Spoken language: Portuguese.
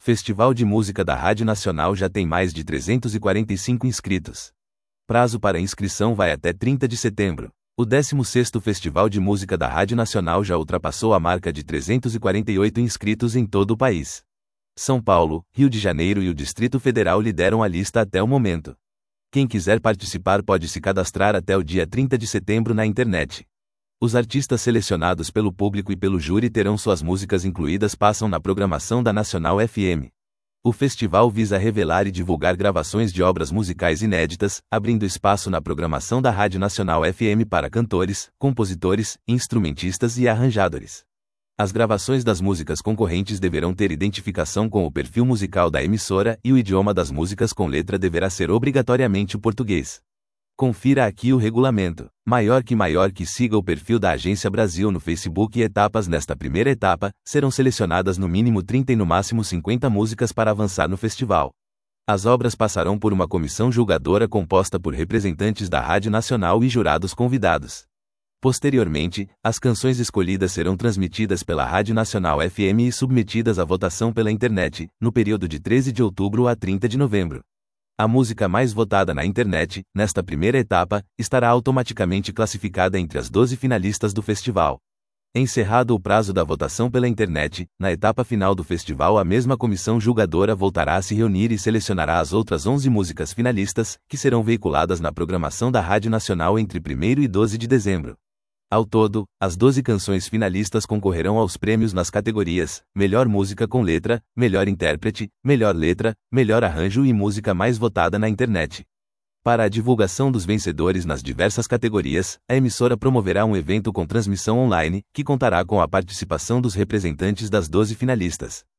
Festival de Música da Rádio Nacional já tem mais de 345 inscritos. Prazo para inscrição vai até 30 de setembro. O 16º Festival de Música da Rádio Nacional já ultrapassou a marca de 348 inscritos em todo o país. São Paulo, Rio de Janeiro e o Distrito Federal lideram a lista até o momento. Quem quiser participar pode se cadastrar até o dia 30 de setembro na internet. Os artistas selecionados pelo público e pelo júri terão suas músicas incluídas passam na programação da Nacional FM. O festival visa revelar e divulgar gravações de obras musicais inéditas, abrindo espaço na programação da Rádio Nacional FM para cantores, compositores, instrumentistas e arranjadores. As gravações das músicas concorrentes deverão ter identificação com o perfil musical da emissora e o idioma das músicas com letra deverá ser obrigatoriamente o português. Confira aqui o regulamento. Maior que siga o perfil da Agência Brasil no Facebook e etapas. Nesta primeira etapa, serão selecionadas no mínimo 30 e no máximo 50 músicas para avançar no festival. As obras passarão por uma comissão julgadora composta por representantes da Rádio Nacional e jurados convidados. Posteriormente, as canções escolhidas serão transmitidas pela Rádio Nacional FM e submetidas à votação pela internet, no período de 13 de outubro a 30 de novembro. A música mais votada na internet, nesta primeira etapa, estará automaticamente classificada entre as 12 finalistas do festival. Encerrado o prazo da votação pela internet, na etapa final do festival a mesma comissão julgadora voltará a se reunir e selecionará as outras 11 músicas finalistas, que serão veiculadas na programação da Rádio Nacional entre 1º e 12 de dezembro. Ao todo, as 12 canções finalistas concorrerão aos prêmios nas categorias Melhor Música com Letra, Melhor Intérprete, Melhor Letra, Melhor Arranjo e Música mais votada na internet. Para a divulgação dos vencedores nas diversas categorias, a emissora promoverá um evento com transmissão online, que contará com a participação dos representantes das 12 finalistas.